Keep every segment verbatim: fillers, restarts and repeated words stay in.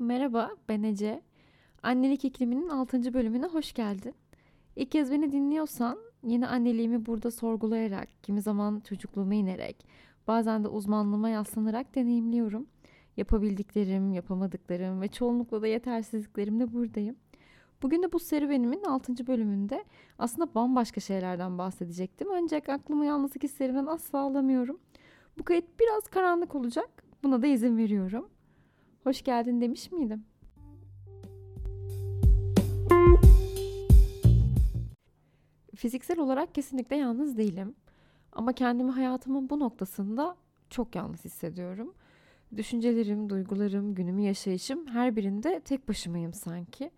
Merhaba, ben Ece. Annelik ikliminin altıncı bölümüne hoş geldin. İlk kez beni dinliyorsan, yeni anneliğimi burada sorgulayarak, kimi zaman çocukluğuma inerek, bazen de uzmanlığıma yaslanarak deneyimliyorum. Yapabildiklerim, yapamadıklarım ve çoğunlukla da yetersizliklerimle buradayım. Bugün de bu serüvenimin altıncı bölümünde aslında bambaşka şeylerden bahsedecektim. Ancak aklımı yalnız hislerimden asla alamıyorum. Bu kayıt biraz karanlık olacak. Buna da izin veriyorum. Hoş geldin demiş miydim? Fiziksel olarak kesinlikle yalnız değilim. Ama kendimi hayatımın bu noktasında çok yalnız hissediyorum. Düşüncelerim, duygularım, günümü yaşayışım her birinde tek başımayım sanki.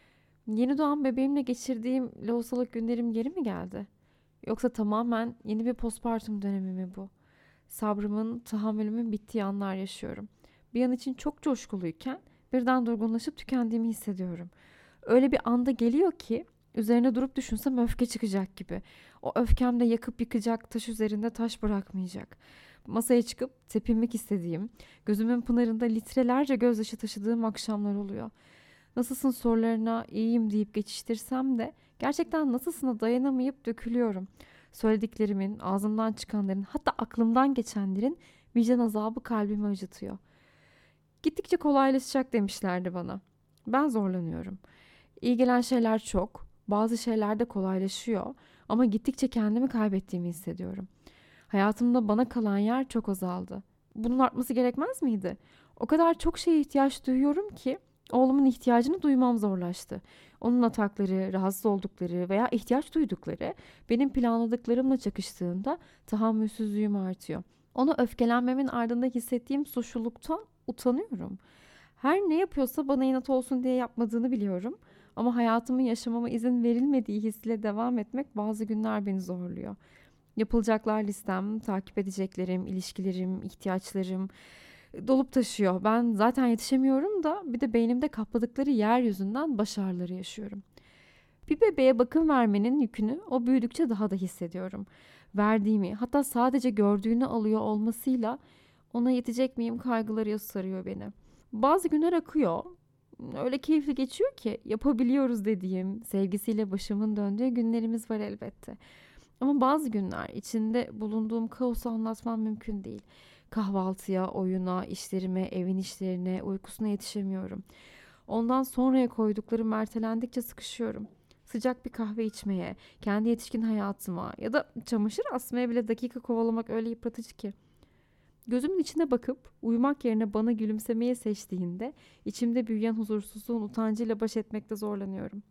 Yeni doğan bebeğimle geçirdiğim lohusalık günlerim geri mi geldi? Yoksa tamamen yeni bir postpartum dönemi mi bu? Sabrımın, tahammülümün bittiği anlar yaşıyorum. Bir an için çok coşkuluyken birden durgunlaşıp tükendiğimi hissediyorum. Öyle bir anda geliyor ki üzerine durup düşünsem öfke çıkacak gibi. O öfkem de yakıp yıkacak, taş üzerinde taş bırakmayacak. Masaya çıkıp tepinmek istediğim, gözümün pınarında litrelerce gözyaşı taşıdığım akşamlar oluyor. Nasılsın sorularına iyiyim deyip geçiştirsem de gerçekten nasılsına dayanamayıp dökülüyorum. Söylediklerimin, ağzımdan çıkanların, hatta aklımdan geçenlerin vicdan azabı kalbimi acıtıyor. Gittikçe kolaylaşacak demişlerdi bana. Ben zorlanıyorum. İyi gelen şeyler çok, bazı şeyler de kolaylaşıyor ama gittikçe kendimi kaybettiğimi hissediyorum. Hayatımda bana kalan yer çok azaldı. Bunun artması gerekmez miydi? O kadar çok şeye ihtiyaç duyuyorum ki oğlumun ihtiyacını duymam zorlaştı. Onun atakları, rahatsız oldukları veya ihtiyaç duydukları benim planladıklarımla çakıştığında tahammülsüzlüğüm artıyor. Ona öfkelenmemin ardında hissettiğim suçluluktan utanıyorum. Her ne yapıyorsa bana inat olsun diye yapmadığını biliyorum. Ama hayatımı yaşamama izin verilmediği hissiyle devam etmek bazı günler beni zorluyor. Yapılacaklar listem, takip edeceklerim, ilişkilerim, ihtiyaçlarım dolup taşıyor. Ben zaten yetişemiyorum da bir de beynimde kapladıkları yer yüzünden baş ağrıları yaşıyorum. Bir bebeğe bakım vermenin yükünü o büyüdükçe daha da hissediyorum. Verdiğimi, hatta sadece gördüğünü alıyor olmasıyla ona yetecek miyim kaygıları sarıyor beni. Bazı günler akıyor. Öyle keyifli geçiyor ki yapabiliyoruz dediğim, sevgisiyle başımın döndüğü günlerimiz var elbette. Ama bazı günler içinde bulunduğum kaosu anlatmam mümkün değil. Kahvaltıya, oyuna, işlerime, evin işlerine, uykusuna yetişemiyorum. Ondan sonraya koyduklarım ertelendikçe sıkışıyorum. Sıcak bir kahve içmeye, kendi yetişkin hayatıma ya da çamaşır asmaya bile dakika kovalamak öyle yıpratıcı ki. Gözümün içine bakıp uyumak yerine bana gülümsemeyi seçtiğinde içimde büyüyen huzursuzluğun utancıyla baş etmekte zorlanıyorum.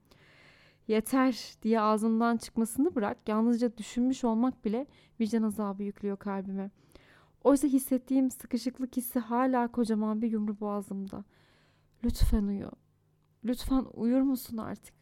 Yeter diye ağzımdan çıkmasını bırak, yalnızca düşünmüş olmak bile vicdan azabı yüklüyor kalbime. Oysa hissettiğim sıkışıklık hissi hala kocaman bir yumru boğazımda. Lütfen uyu. Lütfen uyur musun artık?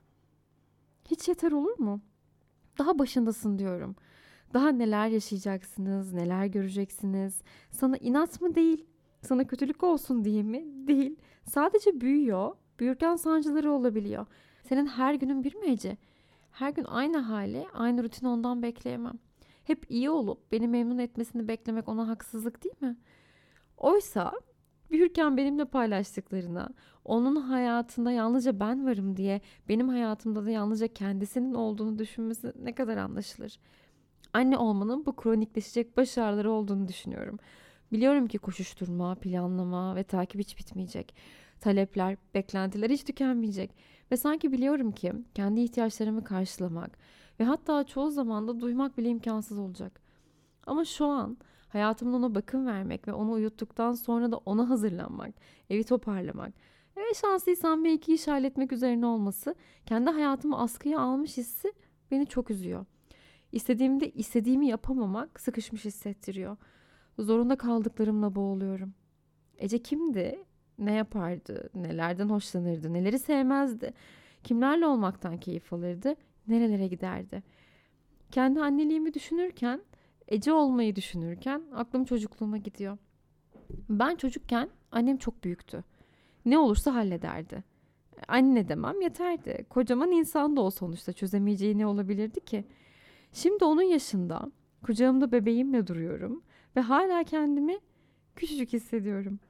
Hiç yeter olur mu? Daha başındasın diyorum. Daha neler yaşayacaksınız, neler göreceksiniz. Sana inat mı değil, sana kötülük olsun diye mi? Değil. Sadece büyüyor, büyürken sancıları olabiliyor. Senin her günün bir mi Ece? Her gün aynı hali, aynı rutini ondan bekleyemem. Hep iyi olup beni memnun etmesini beklemek ona haksızlık değil mi? Oysa büyürken benimle paylaştıklarına, onun hayatında yalnızca ben varım diye benim hayatımda da yalnızca kendisinin olduğunu düşünmesi ne kadar anlaşılır. Anne olmanın bu kronikleşecek baş ağrıları olduğunu düşünüyorum. Biliyorum ki koşuşturma, planlama ve takip hiç bitmeyecek. Talepler, beklentiler hiç tükenmeyecek. Ve sanki biliyorum ki kendi ihtiyaçlarımı karşılamak ve hatta çoğu zaman da duymak bile imkansız olacak. Ama şu an hayatımda ona bakım vermek ve onu uyuttuktan sonra da ona hazırlanmak, evi toparlamak ve şanslıysam bir iki iş halletmek üzerine olması, kendi hayatımı askıya almış hissi beni çok üzüyor. İstediğimde istediğimi yapamamak sıkışmış hissettiriyor. Zorunda kaldıklarımla boğuluyorum. Ece kimdi? Ne yapardı? Nelerden hoşlanırdı? Neleri sevmezdi? Kimlerle olmaktan keyif alırdı? Nerelere giderdi? Kendi anneliğimi düşünürken, Ece olmayı düşünürken aklım çocukluğuma gidiyor. Ben çocukken annem çok büyüktü. Ne olursa hallederdi. Anne demem yeterdi. Kocaman insan da o sonuçta, çözemeyeceği ne olabilirdi ki? Şimdi onun yaşında, kucağımda bebeğimle duruyorum ve hala kendimi küçücük hissediyorum.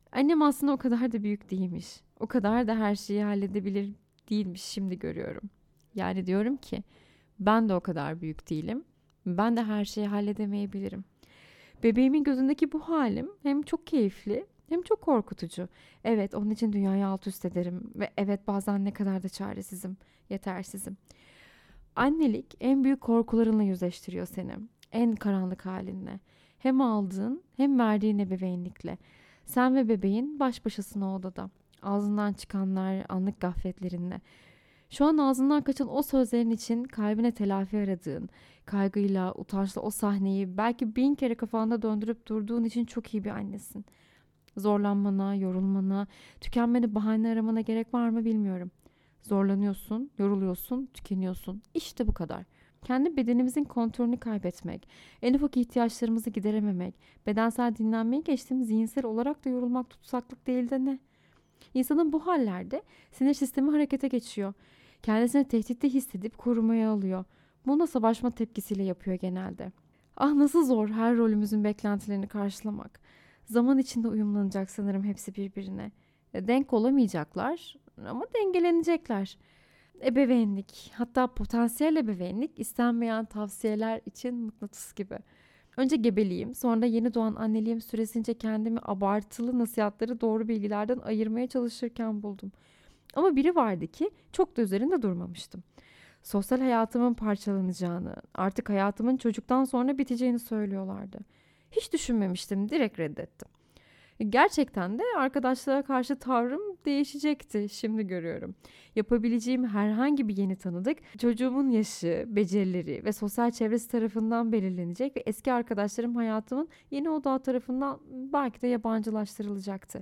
Annem aslında o kadar da büyük değilmiş. O kadar da her şeyi halledebilir değilmiş, şimdi görüyorum. Yani diyorum ki ben de o kadar büyük değilim. Ben de her şeyi halledemeyebilirim. Bebeğimin gözündeki bu halim hem çok keyifli hem çok korkutucu. Evet, onun için dünyayı alt üst ederim ve evet, bazen ne kadar da çaresizim, yetersizim. Annelik en büyük korkularınla yüzleştiriyor seni. En karanlık halinle. Hem aldığın hem verdiğin ebeveynlikle. Sen ve bebeğin baş başasın o odada. Ağzından çıkanlar, anlık gafletlerinle. Şu an ağzından kaçan o sözlerin için kalbine telafi aradığın, kaygıyla, utançla o sahneyi belki bin kere kafanda döndürüp durduğun için çok iyi bir annesin. Zorlanmana, yorulmana, tükenmene bahane aramana gerek var mı bilmiyorum. Zorlanıyorsun, yoruluyorsun, tükeniyorsun. İşte bu kadar. Kendi bedenimizin kontrolünü kaybetmek, en ufak ihtiyaçlarımızı giderememek, bedensel dinlenmeyi geçtim, zihinsel olarak da yorulmak tutsaklık değil de ne? İnsanın bu hallerde sinir sistemi harekete geçiyor. Kendisini tehditte hissedip korumaya alıyor. Bunu da savaşma tepkisiyle yapıyor genelde. Ah, nasıl zor her rolümüzün beklentilerini karşılamak. Zaman içinde uyumlanacak sanırım hepsi birbirine. E, Denk olamayacaklar ama dengelenecekler. Ebeveynlik, hatta potansiyel ebeveynlik istenmeyen tavsiyeler için mıknatıs gibi. Önce gebeliğim, sonra da yeni doğan anneliğim süresince kendimi abartılı nasihatleri doğru bilgilerden ayırmaya çalışırken buldum. Ama biri vardı ki çok da üzerinde durmamıştım. Sosyal hayatımın parçalanacağını, artık hayatımın çocuktan sonra biteceğini söylüyorlardı. Hiç düşünmemiştim, direkt reddettim. Gerçekten de arkadaşlara karşı tavrım değişecekti, şimdi görüyorum. Yapabileceğim herhangi bir yeni tanıdık çocuğumun yaşı, becerileri ve sosyal çevresi tarafından belirlenecek ve eski arkadaşlarım hayatımın yeni odağı tarafından belki de yabancılaştırılacaktı.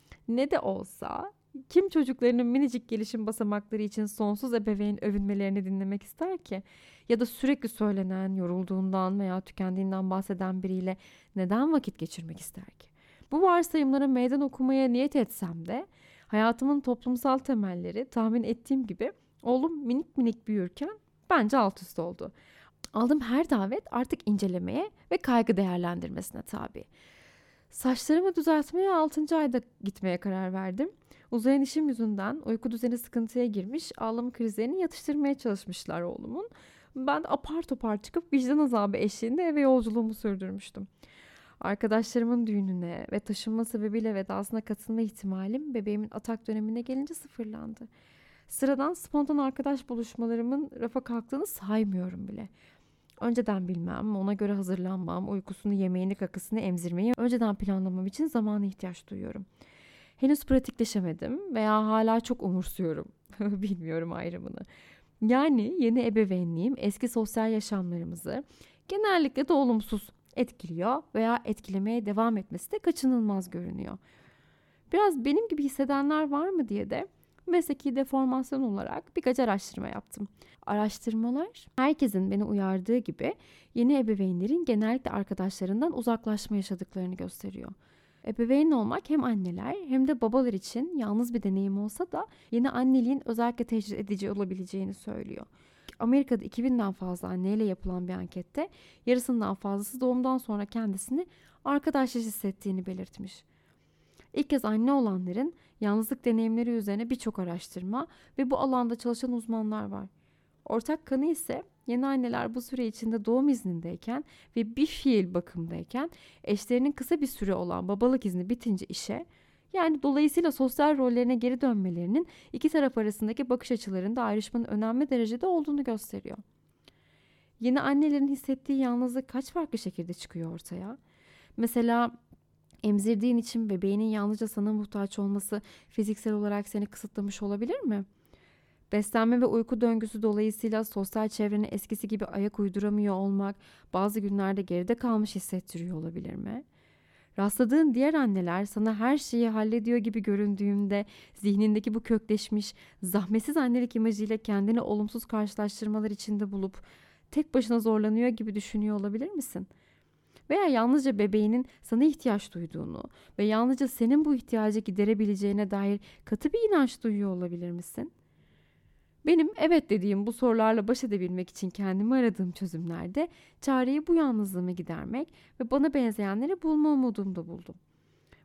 Ne de olsa kim çocuklarının minicik gelişim basamakları için sonsuz ebeveyn övünmelerini dinlemek ister ki? Ya da sürekli söylenen, yorulduğundan veya tükendiğinden bahseden biriyle neden vakit geçirmek ister ki? Bu varsayımlara meydan okumaya niyet etsem de hayatımın toplumsal temelleri tahmin ettiğim gibi oğlum minik minik büyürken bence alt üst oldu. Aldığım her davet artık incelemeye ve kaygı değerlendirmesine tabi. Saçlarımı düzeltmeye altıncı ayda gitmeye karar verdim. Uzayan işim yüzünden uyku düzeni sıkıntıya girmiş, ağlama krizlerini yatıştırmaya çalışmışlar oğlumun. Ben de apar topar çıkıp vicdan azabı eşliğinde eve yolculuğumu sürdürmüştüm. Arkadaşlarımın düğününe ve taşınma sebebiyle vedasına katılma ihtimalim bebeğimin atak dönemine gelince sıfırlandı. Sıradan spontan arkadaş buluşmalarımın rafa kalktığını saymıyorum bile. Önceden bilmem, ona göre hazırlanmam, uykusunu, yemeğini, kakısını emzirmeyi önceden planlamam için zamana ihtiyaç duyuyorum. Henüz pratikleşemedim veya hala çok umursuyorum. Bilmiyorum ayrımını. Yani yeni ebeveynliğim eski sosyal yaşamlarımızı genellikle de olumsuz etkiliyor veya etkilemeye devam etmesi de kaçınılmaz görünüyor. Biraz benim gibi hissedenler var mı diye de mesleki deformasyon olarak birkaç araştırma yaptım. Araştırmalar herkesin beni uyardığı gibi yeni ebeveynlerin genellikle arkadaşlarından uzaklaşma yaşadıklarını gösteriyor. Ebeveyn olmak hem anneler hem de babalar için yalnız bir deneyim olsa da yeni anneliğin özellikle tecrübe edici olabileceğini söylüyor. Amerika'da iki binden fazla anneyle yapılan bir ankette yarısından fazlası doğumdan sonra kendisini arkadaşsız hissettiğini belirtmiş. İlk kez anne olanların yalnızlık deneyimleri üzerine birçok araştırma ve bu alanda çalışan uzmanlar var. Ortak kanı ise yeni anneler bu süre içinde doğum iznindeyken ve bir fiil bakımdayken eşlerinin kısa bir süre olan babalık izni bitince işe, yani dolayısıyla sosyal rollerine geri dönmelerinin iki taraf arasındaki bakış açılarında ayrışmanın önemli derecede olduğunu gösteriyor. Yeni annelerin hissettiği yalnızlık kaç farklı şekilde çıkıyor ortaya? Mesela emzirdiğin için bebeğinin yalnızca sana muhtaç olması fiziksel olarak seni kısıtlamış olabilir mi? Beslenme ve uyku döngüsü dolayısıyla sosyal çevrene eskisi gibi ayak uyduramıyor olmak bazı günlerde geride kalmış hissettiriyor olabilir mi? Rastladığın diğer anneler sana her şeyi hallediyor gibi göründüğünde zihnindeki bu kökleşmiş, zahmetsiz annelik imajıyla kendini olumsuz karşılaştırmalar içinde bulup tek başına zorlanıyor gibi düşünüyor olabilir misin? Veya yalnızca bebeğinin sana ihtiyaç duyduğunu ve yalnızca senin bu ihtiyacı giderebileceğine dair katı bir inanç duyuyor olabilir misin? Benim evet dediğim bu sorularla baş edebilmek için kendimi aradığım çözümlerde çareyi bu yalnızlığımı gidermek ve bana benzeyenleri bulma umudumda buldum.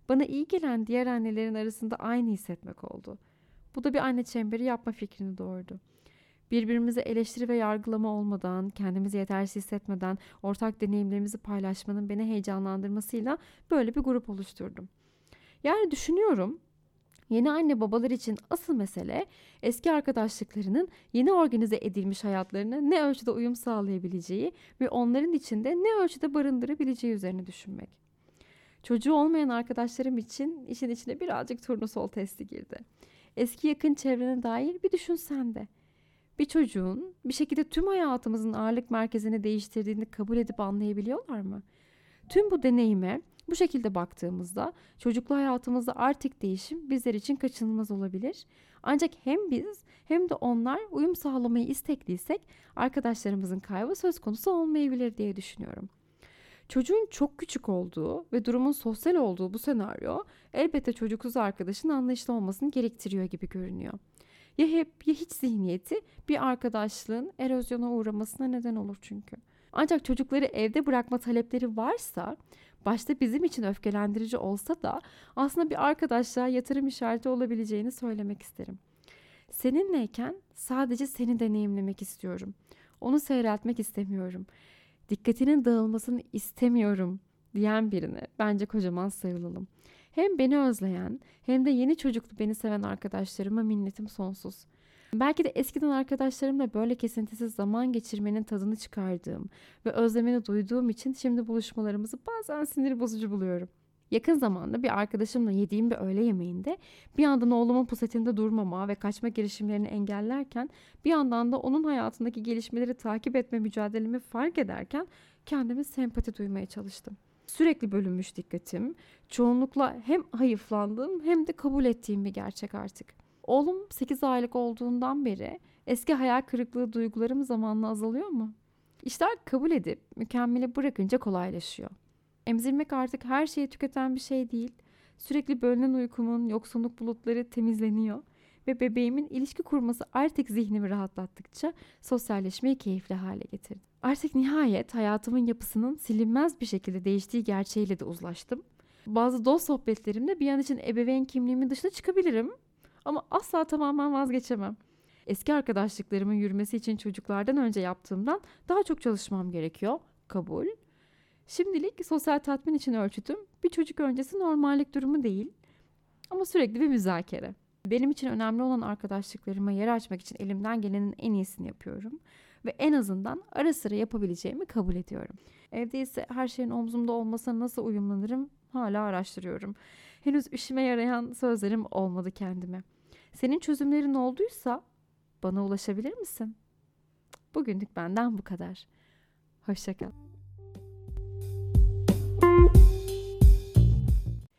Bana iyi gelen diğer annelerin arasında aynı hissetmek oldu. Bu da bir anne çemberi yapma fikrini doğurdu. Birbirimize eleştiri ve yargılama olmadan, kendimizi yetersiz hissetmeden ortak deneyimlerimizi paylaşmanın beni heyecanlandırmasıyla böyle bir grup oluşturdum. Yani düşünüyorum, yeni anne babalar için asıl mesele eski arkadaşlıklarının yeni organize edilmiş hayatlarına ne ölçüde uyum sağlayabileceği ve onların içinde ne ölçüde barındırabileceği üzerine düşünmek. Çocuğu olmayan arkadaşlarım için işin içine birazcık turnusol testi girdi. Eski yakın çevrene dair bir düşünsen de. Bir çocuğun bir şekilde tüm hayatımızın ağırlık merkezini değiştirdiğini kabul edip anlayabiliyorlar mı? Tüm bu deneyime bu şekilde baktığımızda çocuklu hayatımızda artık değişim bizler için kaçınılmaz olabilir. Ancak hem biz hem de onlar uyum sağlamayı istekliysek arkadaşlarımızın kaybı söz konusu olmayabilir diye düşünüyorum. Çocuğun çok küçük olduğu ve durumun sosyal olduğu bu senaryo elbette çocuksuz arkadaşın anlayışlı olmasını gerektiriyor gibi görünüyor. Ya hep ya hiç zihniyeti bir arkadaşlığın erozyona uğramasına neden olur çünkü. Ancak çocukları evde bırakma talepleri varsa, başta bizim için öfkelendirici olsa da aslında bir arkadaşlığa yatırım işareti olabileceğini söylemek isterim. Seninleyken sadece seni deneyimlemek istiyorum. Onu seyreltmek istemiyorum. Dikkatinin dağılmasını istemiyorum diyen birine bence kocaman sarılalım. Hem beni özleyen hem de yeni çocuklu beni seven arkadaşlarıma minnetim sonsuz. Belki de eskiden arkadaşlarımla böyle kesintisiz zaman geçirmenin tadını çıkardığım ve özlemini duyduğum için şimdi buluşmalarımızı bazen sinir bozucu buluyorum. Yakın zamanda bir arkadaşımla yediğim bir öğle yemeğinde bir yandan oğlumun pusetinde durmama ve kaçma girişimlerini engellerken bir yandan da onun hayatındaki gelişmeleri takip etme mücadelemi fark ederken kendime sempati duymaya çalıştım. Sürekli bölünmüş dikkatim, çoğunlukla hem hayıflandığım hem de kabul ettiğim bir gerçek artık. Oğlum sekiz aylık olduğundan beri eski hayal kırıklığı duygularım zamanla azalıyor mu? İşler kabul edip mükemmeli bırakınca kolaylaşıyor. Emzirmek artık her şeyi tüketen bir şey değil. Sürekli bölünen uykumun yoksunluk bulutları temizleniyor ve bebeğimin ilişki kurması artık zihnimi rahatlattıkça sosyalleşmeyi keyifli hale getirdi. Artık nihayet hayatımın yapısının silinmez bir şekilde değiştiği gerçeğiyle de uzlaştım. Bazı dost sohbetlerimde bir an için ebeveyn kimliğimin dışına çıkabilirim ama asla tamamen vazgeçemem. Eski arkadaşlıklarımın yürümesi için çocuklardan önce yaptığımdan daha çok çalışmam gerekiyor. Kabul. Şimdilik sosyal tatmin için ölçütüm bir çocuk öncesi normallik durumu değil ama sürekli bir müzakere. Benim için önemli olan arkadaşlıklarıma yer açmak için elimden gelenin en iyisini yapıyorum ve en azından ara sıra yapabileceğimi kabul ediyorum. Evde ise her şeyin omzumda olmasına nasıl uyumlanırım hala araştırıyorum. Henüz işime yarayan sözlerim olmadı kendime. Senin çözümlerin olduysa bana ulaşabilir misin? Bugünlük benden bu kadar. Hoşça kal.